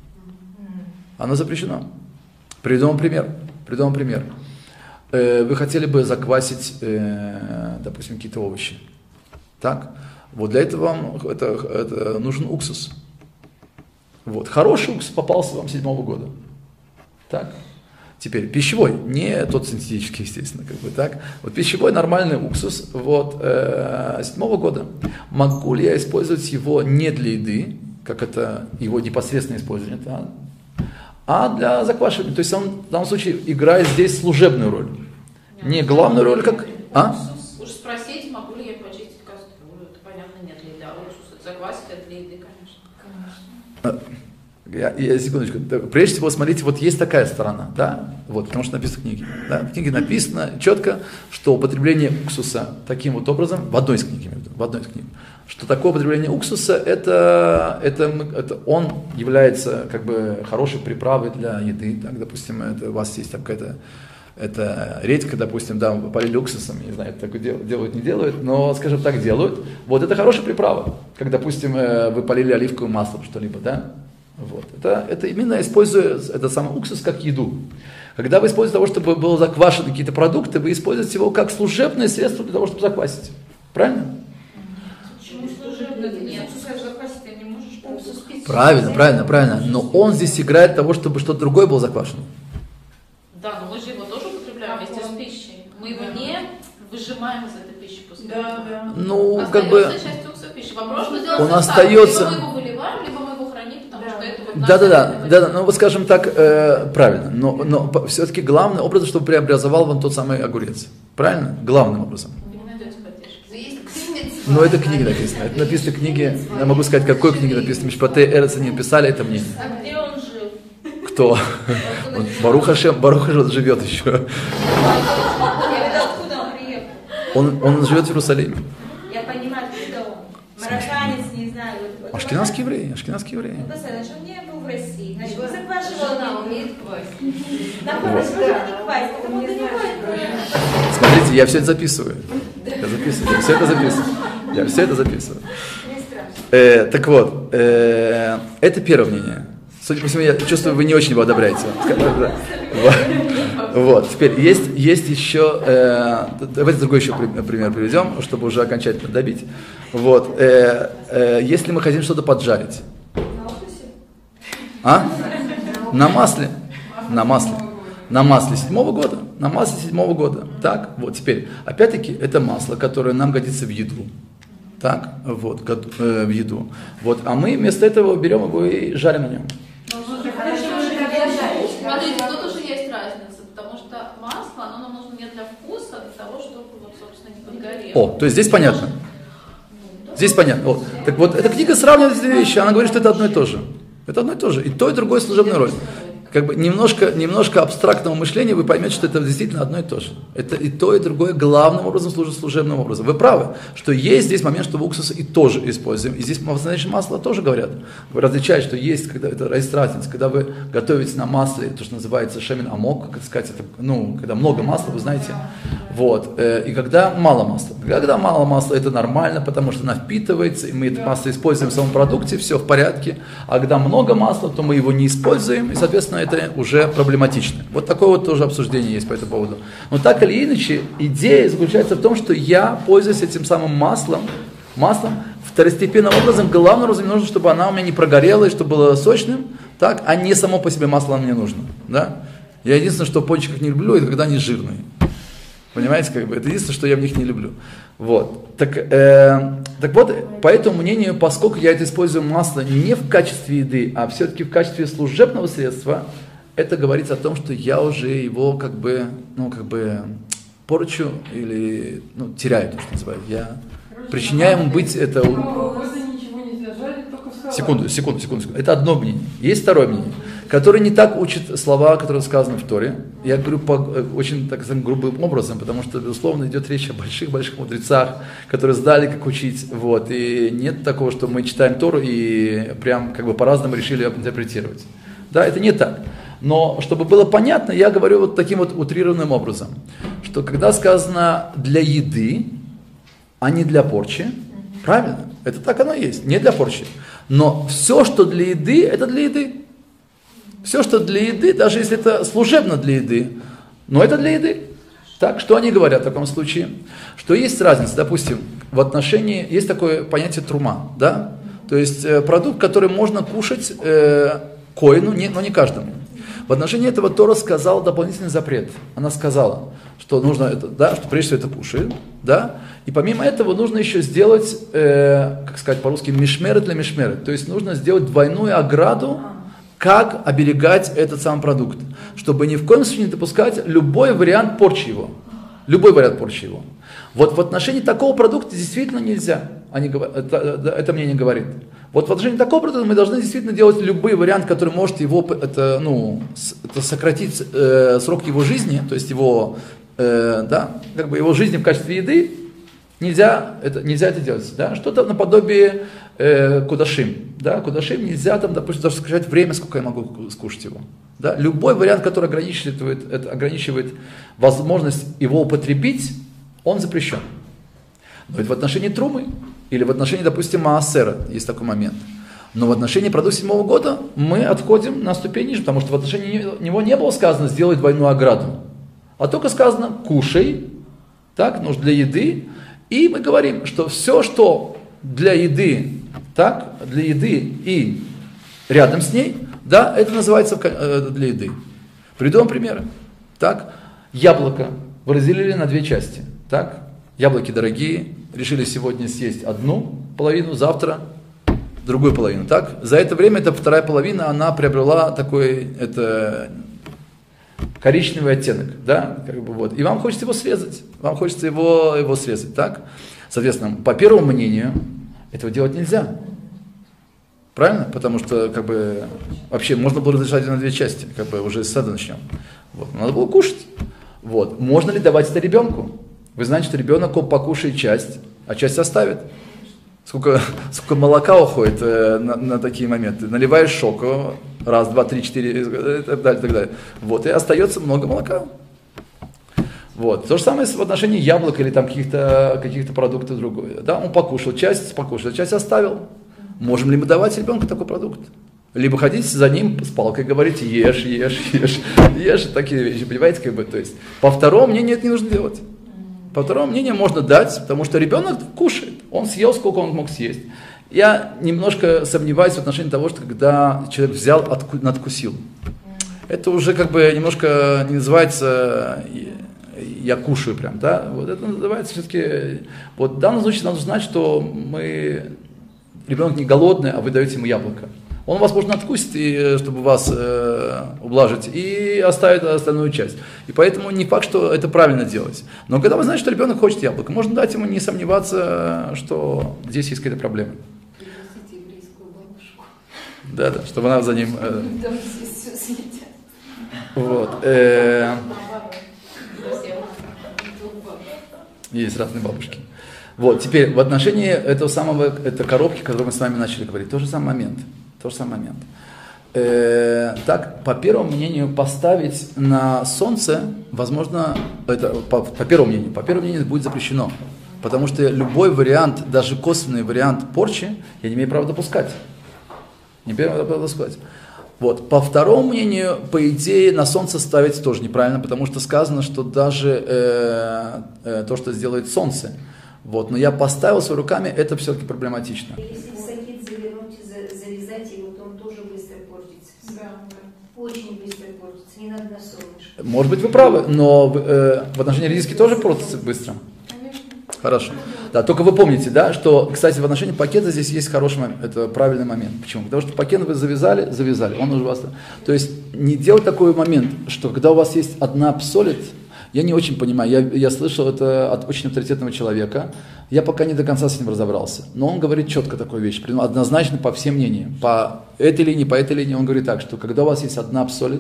Оно запрещено. Приведу вам пример. Приведу вам пример. Э, вы хотели бы заквасить, э, допустим, какие-то овощи. Так? Вот для этого вам это, это нужен уксус. Вот. Хороший уксус попался вам седьмого года. Так? Теперь пищевой, не тот синтетический, естественно, как бы так. Вот пищевой нормальный уксус вот, э, седьмого года. Могу ли я использовать его не для еды, как это его непосредственное использование, да, а для заквашивания. То есть он в данном случае играет здесь служебную роль. Не главную роль, как... А? Уж спросить, могу ли я почистить кастрюлю. Это понятно, нет ли еда. Уксус заквасить это для еды, конечно. Конечно. Я, я, секундочку. Прежде всего, смотрите, вот есть такая сторона, да, вот, потому что написано в книге. Да, в книге написано четко, что употребление уксуса таким вот образом, в одной из книг, в одной из книг, что такое употребление уксуса, это, это, это он является как бы хорошей приправой для еды. Так, допустим, это, у вас есть там какая-то это редька, допустим, да, полили уксусом, не знаю, это делают, не делают, но, скажем так, делают. Вот это хорошая приправа, как, допустим, вы полили оливковым маслом что-либо, да. Вот. Это, это именно используя это самый уксус как еду. Когда вы используете того, чтобы было заквашены какие-то продукты, вы используете его как служебное средство для того, чтобы заквасить. Правильно? Почему служебное? Нет, заквасить ты не можешь. Правильно, правильно, правильно. Но он здесь играет того, чтобы что-то другое было заквашено. Да, но мы же его тоже употребляем вместе с пищей. Мы его не выжимаем из этой пищи после этого. Да, да. Ну, остается как бы... часть уксуса пищи. Вопрос, что делать он так. остается... Либо мы его выливаем, либо мы его храним, потому да. что это вот... Да, да, да, да, да, ну вот скажем так, э, правильно, но, но все-таки главный образ, чтобы преобразовал вам тот самый огурец. Правильно? Главным образом. Вы не найдете поддержки. Но это книги написано. Это написано в книге, я могу сказать, какой книге написано. Мишпатей Эрец они написали это мнение. А где он жил? Кто? Барух Хашем, Барух Хашем живет еще. Я видел, откуда он приехал. Он, он живет в Иерусалиме. Я понимаю, откуда он. Марокканец, не знаю. Вот, Ашкеназский еврей, ашкеназский еврей. Ну, значит, он не был в России. Значит, он заквашивал. Жена умеет квасить. Да, хорошо, что не квасит, потому что не квасит. Смотрите, я все это записываю. Я записываю, я все это записываю. Я все это записываю. Э, так вот, э, это первое мнение. Судя по всему, я чувствую, вы не очень его одобряете. Вот, теперь есть, есть еще, э, давайте другой еще пример приведем, чтобы уже окончательно добить. Вот, э, э, если мы хотим что-то поджарить. А? На масле. На масле. На масле седьмого года. На масле седьмого года. Так, вот теперь, опять-таки, это масло, которое нам годится в еду. Так, вот, э, в еду. Вот, а мы вместо этого берем его и жарим на нем. Смотрите, тут уже есть разница, потому что масло, оно нам нужно не для вкуса, а для того, чтобы, вот, собственно, не подгорело. О, то есть здесь понятно. Здесь понятно. О, так вот, эта книга сравнивает эти вещи, она говорит, что это одно и то же. Это одно и то же. И то, и другое служебная роль. Как бы немножко, немножко абстрактного мышления, вы поймете, что это действительно одно и то же. Это и то, и другое главным образом служит служебным образом. Вы правы, что есть здесь момент, что в уксусе и тоже используем. И здесь значит, масло тоже говорят. Различают, что есть, когда это есть разница, когда вы готовите на масле, то, что называется шемен амок, как сказать, это, ну, когда много масла, вы знаете. Вот. И когда мало масла. Когда мало масла, это нормально, потому что оно впитывается, и мы это масло используем в самом продукте, все в порядке. А когда много масла, то мы его не используем, и, соответственно, это уже проблематично. Вот такое вот тоже обсуждение есть по этому поводу. Но так или иначе, идея заключается в том, что я пользуюсь этим самым маслом, маслом второстепенным образом. Главным образом нужно, чтобы она у меня не прогорела и чтобы было сочным, так, а не само по себе масло мне нужно. Да? Я единственное, что в пончиках не люблю, это когда они жирные. Понимаете, как бы, это единственное, что я в них не люблю. Вот. Так, э, так вот, по этому мнению, поскольку я это использую масло не в качестве еды, а все-таки в качестве служебного средства, это говорит о том, что я уже его как бы, ну, как бы порчу или, ну, теряю, то, что называется. Я причиняю ему быть это... Секунду, секунду, секунду. Это одно мнение. Есть второе мнение, которое не так учит слова, которые сказаны в Торе. Я говорю по очень, так сказать, грубым образом, потому что, безусловно, идет речь о больших-больших мудрецах, которые знали, как учить. Вот. И нет такого, что мы читаем Тору и прям как бы по-разному решили интерпретировать. Да, это не так. Но, чтобы было понятно, я говорю вот таким вот утрированным образом, что когда сказано «для еды», а не «для порчи», правильно, это так оно и есть, не для порчи. Но все, что для еды, это для еды. Все, что для еды, даже если это служебно для еды, но это для еды. Так, что они говорят в таком случае? Что есть разница, допустим, в отношении, есть такое понятие трума, да? То есть э, продукт, который можно кушать э, коину, не, но не каждому. В отношении этого Тора сказала дополнительный запрет. Она сказала, что нужно это, да, что прежде всего это кушает, да, и помимо этого нужно еще сделать, э, как сказать по-русски, мишмеры для мишмеры. То есть нужно сделать двойную ограду, как оберегать этот самый продукт, чтобы ни в коем случае не допускать любой вариант порчи его. Любой вариант порчи его. Вот в отношении такого продукта действительно нельзя. Они, это, это мнение говорит. Вот в отношении такого продукта мы должны действительно делать любой вариант, который может его это, ну, это сократить э, срок его жизни, то есть его, э, да, как бы его жизни в качестве еды. Нельзя это, нельзя это делать. Да? Что-то наподобие э, кудашим. Да? Кудашим нельзя там, допустим, даже сказать время, сколько я могу скушать его. Да? Любой вариант, который ограничивает, это, ограничивает возможность его употребить, он запрещен. Но ведь в отношении трумы или в отношении, допустим, маасера есть такой момент. Но в отношении продукта седьмого года мы отходим на ступень ниже, потому что в отношении него не было сказано «сделай двойную ограду», а только сказано «кушай», так, нужно для еды. И мы говорим, что все, что для еды, так, для еды и рядом с ней, да, это называется для еды. Приведу вам примеры. Так, яблоко вы разделили на две части. Так, яблоки дорогие, решили сегодня съесть одну половину, завтра другую половину. Так, за это время эта вторая половина, она приобрела такой, это... коричневый оттенок, да, как бы вот, и вам хочется его срезать, вам хочется его, его срезать, так? Соответственно, по первому мнению, этого делать нельзя, правильно? Потому что, как бы, вообще можно было разрешать на две части, как бы, уже с этого начнем. Вот, надо было кушать. Вот, можно ли давать это ребенку? Вы знаете, что ребенок покушает часть, а часть оставит. Сколько, сколько молока уходит э, на, на такие моменты. Наливаешь шоку, раз, два, три, четыре, и так далее, и так далее. Вот, и остается много молока. Вот. То же самое в отношении яблок или там каких-то, каких-то продуктов другое. Да, он покушал часть, покушал, часть оставил. Можем ли мы давать ребенку такой продукт? Либо ходить за ним с палкой, говорить ешь, ешь, ешь, ешь, такие вещи, понимаете, как бы, то есть, по второму мнению это не нужно делать. По второму мнению можно дать, потому что ребенок кушает, он съел, сколько он мог съесть. Я немножко сомневаюсь в отношении того, что когда человек взял, отку, надкусил. Это уже как бы немножко не называется «я кушаю» прям, да? Вот это называется все-таки, вот в данном случае надо знать, что мы, ребенок не голодный, а вы даете ему яблоко. Он вас, можно, откусит, и, чтобы вас э, ублажить, и оставит остальную часть. И поэтому не факт, что это правильно делать. Но когда вы знаете, что ребенок хочет яблоко, можно дать ему не сомневаться, что здесь есть какая-то проблема. Пригласите еврейскую бабушку. Да, да, чтобы она за ним... Э, Там здесь все съедят. вот. Э, Совсем. есть разные бабушки. Вот, теперь в отношении этого самого, этой коробки, о которой мы с вами начали говорить, тот же самый момент. Тот же самый момент. Э, так, по первому мнению, поставить на солнце, возможно, это по, по первому мнению, по первому мнению будет запрещено. Потому что любой вариант, даже косвенный вариант порчи, я не имею права допускать. Не имею права допускать. Вот. По второму мнению, по идее, на солнце ставить тоже неправильно, потому что сказано, что даже э, э, то, что сделает солнце, вот, но я поставил своими руками, это все-таки проблематично. Если в сакит завернуть и за- завязать его, то он тоже быстро портится. Да, да. Очень быстро портится, не надо на солнышко. Может быть, вы правы, но э, в отношении риски тоже портится быстро. Хорошо. Да, только вы помните, да, что, кстати, в отношении пакета здесь есть хороший момент, это правильный момент. Почему? Потому что пакет вы завязали, завязали, он уже у вас... То есть не делать такой момент, что когда у вас есть одна псолит, я не очень понимаю, я, я слышал это от очень авторитетного человека, я пока не до конца с ним разобрался, но он говорит четко такую вещь, однозначно по всем мнениям, по этой линии, по этой линии, он говорит так, что когда у вас есть одна псолит,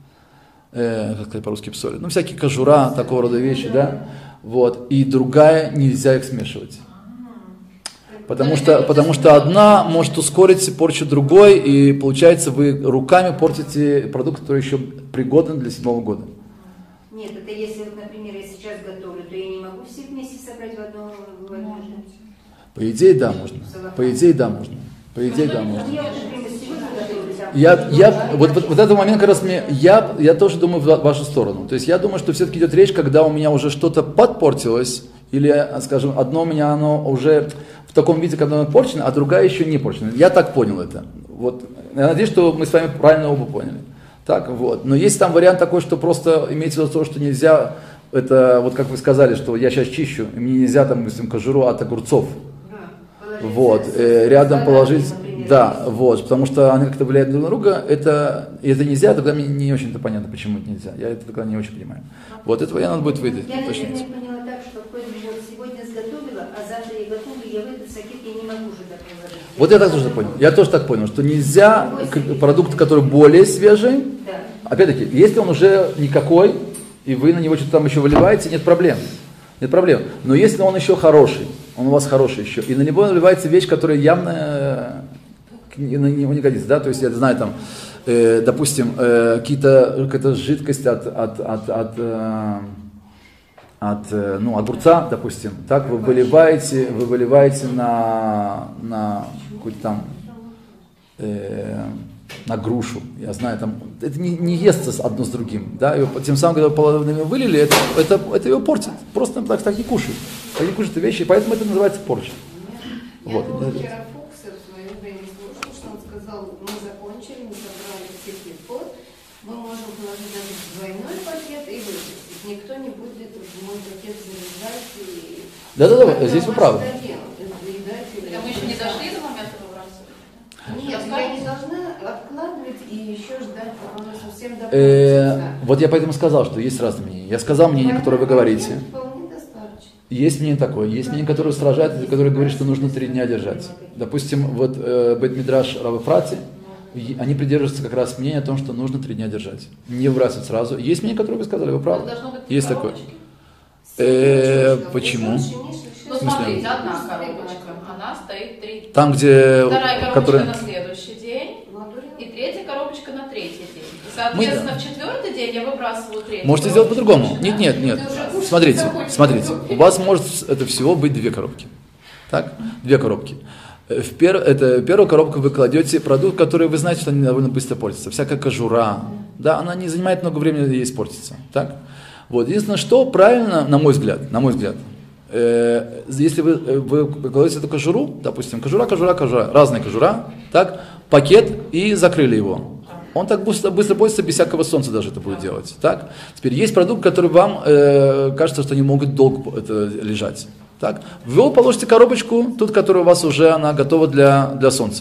э, как сказать по-русски псолит, ну всякие кожура, такого рода вещи, да, вот, и другая нельзя их смешивать. Потому что, потому что одна может ускорить порчу другой, и получается вы руками портите продукт, который еще пригоден для седьмого года. Нет, это если, вот, например, я сейчас готовлю, то я не могу все вместе собрать в одно... В одно... По идее, да, можно. По идее, да, можно. По идее, да, можно. Я, например, сегодня готовлю, там... Я, я, вот, вот, вот этот момент как раз мне, я, я тоже думаю в вашу сторону. То есть я думаю, что все-таки идет речь, когда у меня уже что-то подпортилось, или, скажем, одно у меня оно уже в таком виде, когда оно порчено, а другая еще не порчена. Я так понял это. Вот. Я надеюсь, что мы с вами правильно оба поняли. Так, вот. Но есть там вариант такой, что просто имеется в виду то, что нельзя, это вот как вы сказали, что я сейчас чищу, и мне нельзя там, допустим, кожуру от огурцов. Да, Вот, э, рядом положить, да, вот, потому что они как-то влияют друг на друга, это, это нельзя, тогда мне не очень-то понятно, почему это нельзя, я это тогда не очень понимаю. Вот, этого я надо будет выдать, Я, точно. наверное, поняла так, что вот сегодня сготовила, а завтра я готовлю, я в этот сакет я не могу уже так положить. Вот я так тоже понял, я тоже так понял, что нельзя к- продукт, который более свежий, Да. опять-таки, если он уже никакой, и вы на него что-то там еще выливаете, нет проблем. Нет проблем. Но если он еще хороший, он у вас хороший еще, и на него наливается вещь, которая явно э, на него не годится, да, то есть я знаю там, э, допустим, э, какие-то, какая-то жидкость от, от, от, от, э, от э, ну, огурца, допустим, так вы выливаете, вы выливаете на, на какой-то там э, на грушу, я знаю, там, это не, не естся одно с другим, да, и тем самым, когда половинами вылили, это, это, это его портит, просто так, так не кушают, так не кушают эти вещи, поэтому это называется порча. Я Вот. был вчера Фукса в свое время слушал, что он сказал, мы закончили, мы собрали все пот, мы можем положить даже двойной пакет и выбросить. Никто не будет мой пакет завязать и... Да-да-да, здесь вы правы. Это мы еще не дошли до момента выбрасывания? Нет, я не должна откладывать и еще ждать, пока оно совсем Э, допустится. Вот я поэтому сказал, что есть разные мнения. Я сказал мнение, которое вы говорите. Вполне достаточно. Есть мнение такое, есть мнение, которое сражает, и которое говорит, что нужно три дня держать. Допустим, вот э, Бет-Мидраш Рав Эфрати, и они придерживаются как раз мнения о том, что нужно три дня держать. Не выбрасывать сразу. Есть мнение, которое вы сказали, вы правы. Должно быть Есть три такое. коробочки. Э, почему? Ну, В смысле? смотрите, одна коробочка, она стоит три. Там, где... Вторая коробочка которая- на следующий день, и третья коробочка на третий день. И, соответственно, Мы- в четвертый день я выбрасываю третью. Можете сделать коробочку. по-другому. Нет, нет, нет. Смотрите, смотрите. У вас может это всего быть две коробки. Так? Две коробки. Э, В пер... это, первую коробку вы кладете продукт, который вы знаете, что они довольно быстро портятся. Всякая кожура. Да, она не занимает много времени ей испортиться. Так? Вот. Единственное, что правильно, на мой взгляд, на мой взгляд, э, если вы, э, вы кладете эту кожуру, допустим, кожура, кожура, кожура, разная кожура, так, пакет и закрыли его. Он так быстро, быстро портится, без всякого солнца даже это будет делать. Так? Теперь есть продукт, который вам э, кажется, что они могут долго это, лежать. Так? Вы положите коробочку, тут, которая у вас уже она готова для, для солнца.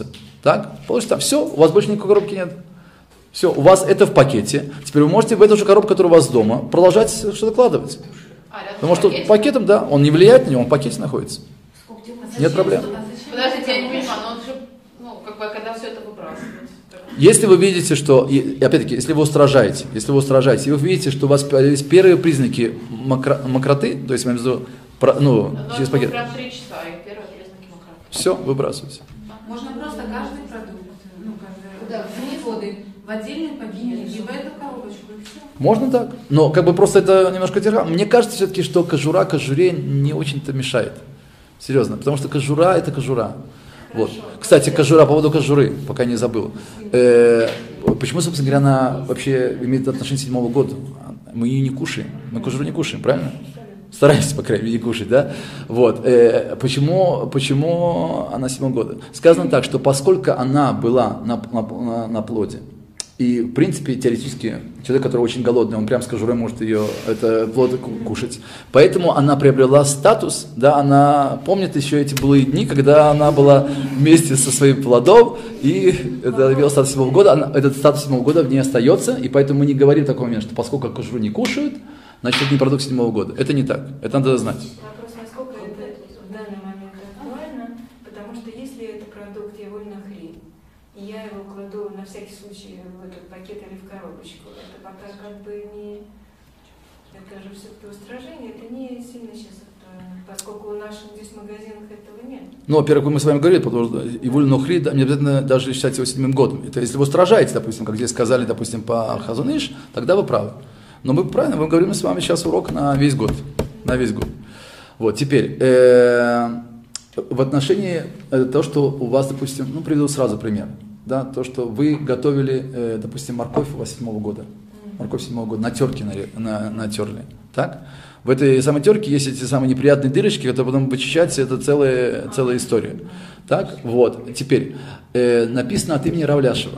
Так, положите там, все, у вас больше никакой коробки нет. Все, у вас это в пакете. Теперь вы можете в эту же коробку, которая у вас дома, продолжать что-то кладывать. А, Потому что пакетом, да, он не влияет на него, он в пакете находится. Нет проблем. Подождите, я не понимаю, но он же, ну, как бы, когда все это выбрасывать. Если вы видите, что, и опять-таки, если вы устражаете, если вы устражаете, и вы видите, что у вас появились первые признаки мокро, мокроты, то есть, я имею в виду, ну, но через пакет. Прям три часа, и первые признаки мокроты. Все, выбрасывайте. Можно просто каждый продукт, ну, как Да, бы, воды в отдельный пакет и в эту коробочку, и все. Можно так, но как бы просто это немножко терра. Мне кажется все-таки, что кожура кожуре не очень-то мешает. Серьезно, потому что кожура это кожура. Вот. Кстати, кожура, по поводу кожуры, пока не забыл. Э, почему, собственно говоря, она вообще имеет отношение к седьмому году? Мы ее не кушаем, мы кожуру не кушаем, правильно? Стараемся, по крайней мере, не кушать, да? Вот. Э, почему, почему она седьмого года? Сказано так, что поскольку она была на, на, на плоде, и, в принципе, теоретически, человек, который очень голодный, он прям с кожурой может ее, это плод кушать. Поэтому она приобрела статус, да, она помнит еще эти былые дни, когда она была вместе со своим плодом, и это имела статус седьмого года, она, этот статус седьмого года в ней остается, и поэтому мы не говорим в такой момент, что поскольку кожуру не кушают, значит, это не продукт седьмого года. Это не так, это надо знать. Вопрос, насколько это в данный момент актуально, потому что если это продукт евольных хлеб, и я его кладу на всякий случай в этот пакет или в коробочку, это пока как бы не... Это же все-таки устражение, это не сильно сейчас актуально, поскольку в наших здесь магазинах этого нет. Ну, во-первых, мы с вами говорили, потому что Ивуль Нухри, да, не обязательно даже считать его седьмым годом. Это если вы устражаете, допустим, как здесь сказали, допустим, по Хазон Иш, тогда вы правы. Но мы правильно, мы говорим с вами сейчас урок на весь год. На весь год. Вот, теперь, э, в отношении э, того, что у вас, допустим, ну, приведу сразу пример. Да, то, что вы готовили, э, допустим, морковь у вас седьмого года. Морковь седьмого года на терке на, на, натерли. Так? В этой самой терке есть эти самые неприятные дырочки, которые потом вычищать, это целая, целая история. Так? Вот. Теперь, э, написано от имени Равляшева.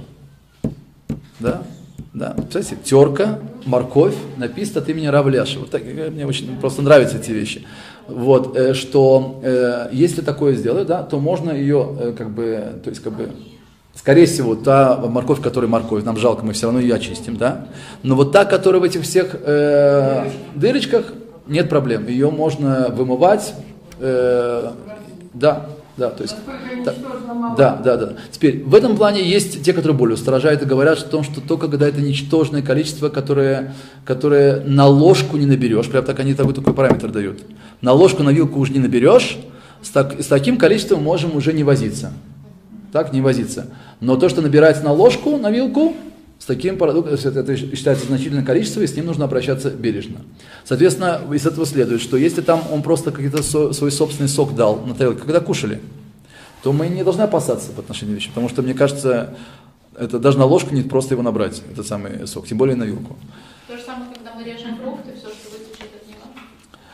Да? Да, представляете, терка, морковь, написано от имени Равляшева. Так, мне очень просто нравятся эти вещи. Вот, э, что э, если такое сделать, да, то можно ее, э, как бы, то есть, как бы, скорее всего, та морковь, которая морковь, нам жалко, мы все равно ее очистим, да. Но вот та, которая в этих всех э, дырочках, нет проблем. Ее можно вымывать, э, да. Да, то есть, да, да, да, да. Теперь, в этом плане есть те, которые более устражают и говорят о том, что только когда это ничтожное количество, которое, которое на ложку не наберешь, прям так они такой, такой параметр дают. На ложку, на вилку уже не наберешь, с, так, с таким количеством можем уже не возиться. Так, не возиться. Но то, что набирается на ложку, на вилку, с таким продуктом, это считается значительное количество, и с ним нужно обращаться бережно. Соответственно, из этого следует, что если там он просто какой-то со, свой собственный сок дал на тарелке, когда кушали, то мы не должны опасаться в отношении вещи, потому что, мне кажется, это даже на ложку не просто его набрать, этот самый сок, тем более на вилку. То же самое, когда мы режем фрукты, все, что вытечет, это не важно?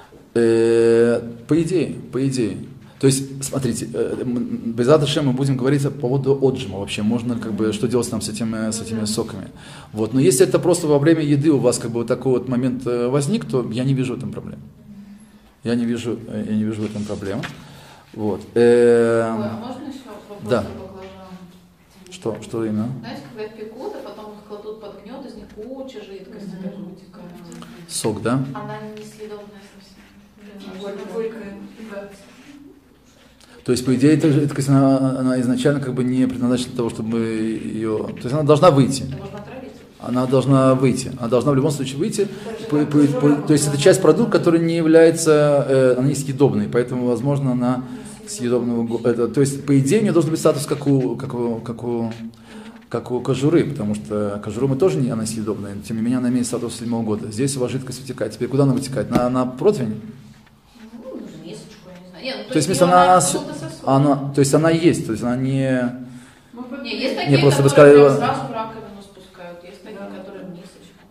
Э, по идее, по идее. То есть, смотрите, без Адашем мы будем говорить по поводу отжима вообще, можно как бы, что делать нам с этими, с этими соками. Вот. Но если это просто во время еды у вас как бы вот такой вот момент возник, то я не вижу в этом проблем. Я не вижу, я не вижу в этом проблем. Вот. А можно еще вопрос да. о баклажанах? Что, что именно? Знаете, когда пекут, а потом их кладут под гнет, из них куча жидкости даже вытекает. Сок, да? Она не съедобная совсем. Горькая. То есть, по идее, эта жидкость, она, она изначально как бы не предназначена для того, чтобы ее... То есть, она должна выйти. Она должна выйти. Она должна в любом случае выйти. По, по, по, то есть, это часть продукта, которая не является... Э, она не съедобной, поэтому, возможно, она съедобного... Это, то есть, по идее, у нее должен быть статус, как у, как у, как у, как у кожуры, потому что кожуру мы тоже не... Она съедобная. Тем не менее, она имеет статус седьмого года. Здесь у вас жидкость вытекает. Теперь, куда она вытекает? На, на противень? Нет, ну, то, то есть, есть она, она, она, то есть она есть, то есть она не... Не, есть такие, не, просто которые сказали... сразу в раковину спускают, есть такие, да. которые в мисочку.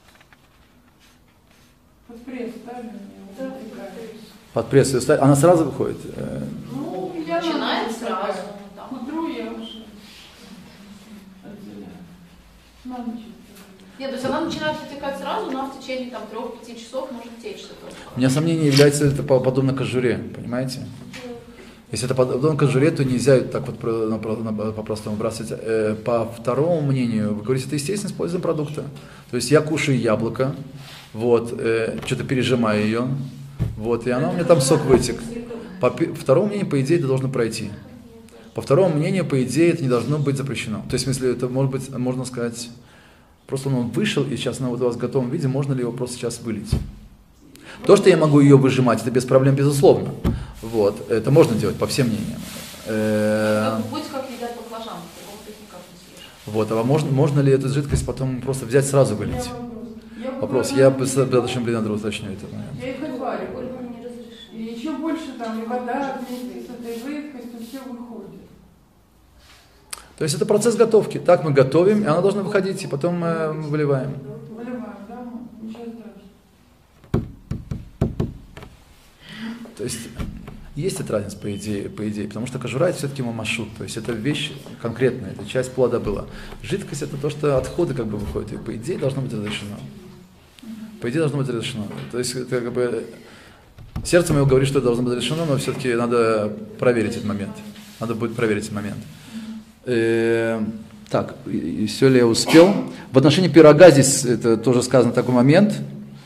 Под пресс, правильно? Да, под пресс ее ставить, она сразу выходит? Ну, я начинает сразу. К утру я уже отделяю. На ночь. Нет, то есть она начинает вытекать сразу, но в течение там трех-пяти часов может течь что-то. У меня сомнение является это подобно кожуре, понимаете? Если это подобно кожуре, то нельзя так вот по-простому бросать. По второму мнению, вы говорите, это естественное использование продукта. То есть я кушаю яблоко, вот, что-то пережимаю ее, вот, и она у меня там сок вытек. По второму мнению, по идее, это должно пройти. По второму мнению, по идее, это не должно быть запрещено. То есть, в смысле, это может быть, можно сказать, просто он вышел, и сейчас она вот у вас в готовом виде, можно ли его просто сейчас вылить? То, что я могу ее выжимать, это без проблем, безусловно. Вот, это можно делать, по всем мнениям. Будь как едят баклажан, такого ты никак не съешь. Вот, а можно, можно ли эту жидкость потом просто взять сразу вылить? Вопрос, я бы достаточно блин уточню это. Я их отвариваю. И еще больше там и вода вместе с этой жидкостью, все выходит. То есть это процесс готовки. Так мы готовим, и она должна выходить, и потом мы выливаем. Выливаем, да? Ничего страшного. То есть есть эта разница, по идее, по идее, потому что кожура это все-таки мамашут, то есть это вещь конкретная, это часть плода была. Жидкость это то, что отходы как бы выходят, и по идее должно быть разрешено. По идее должно быть разрешено. То есть это как бы сердце мое говорит, что это должно быть разрешено, но все-таки надо проверить этот момент. Надо будет проверить этот момент. Э, так, и все ли я успел? В отношении пирога здесь это тоже сказано такой момент.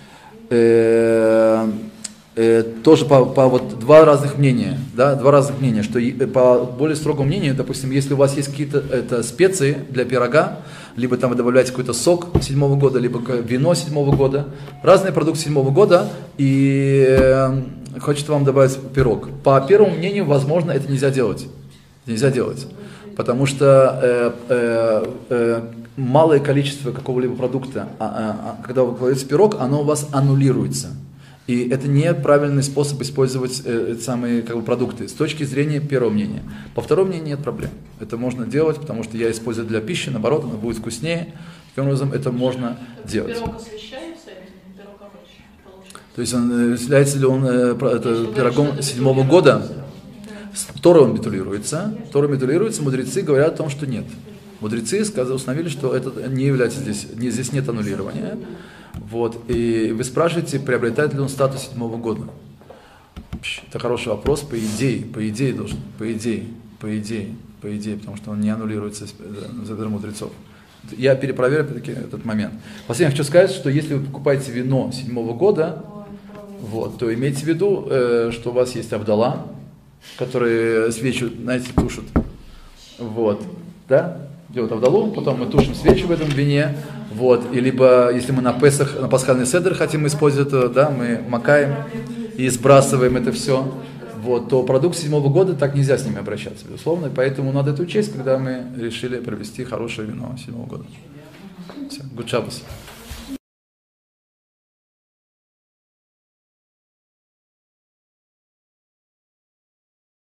Э, э, тоже по, по вот два разных мнения, да, два разных мнения, что и, по более строгому мнению, допустим, если у вас есть какие-то это, специи для пирога, либо там вы добавляете какой-то сок седьмого года, либо вино седьмого года, разные продукты седьмого года, и э, хочет вам добавить пирог. По первому мнению, возможно, это нельзя делать. Нельзя делать. Потому что э, э, э, малое количество какого-либо продукта, а, а, когда вы кладете пирог, оно у вас аннулируется. И это неправильный способ использовать э, эти самые как бы, продукты с точки зрения первого мнения. По второму мнению нет проблем. Это можно делать, потому что я использую для пищи, наоборот, она будет вкуснее. Таким образом, это можно делать. Пирог освещается, или пирог обычный? То есть, он, является ли он э, это, пирогом седьмого года? Тора он битулируется. Тора битулируется, мудрецы говорят о том, что нет. Мудрецы сказали, установили, что это не является здесь, не, здесь нет аннулирования. Вот. И вы спрашиваете, приобретает ли он статус седьмого года. Это хороший вопрос, по идее, по идее должен, по идее, по идее, по идее, потому что он не аннулируется за мудрецов. Я перепроверю все-таки этот момент. Последнее хочу сказать, что если вы покупаете вино седьмого года, вот, то имейте в виду, э, что у вас есть авдала, которые свечу, знаете, тушат. Вот, да? Делают авдалу, потом мы тушим свечи в этом вине. Вот, и либо, если мы на Песах, на пасхальный седер хотим использовать, то, да, мы макаем и сбрасываем это все. Вот, то продукт седьмого года так нельзя с ними обращаться, безусловно. И поэтому надо это учесть, когда мы решили приобрести хорошее вино седьмого года. Все, good Shabbos.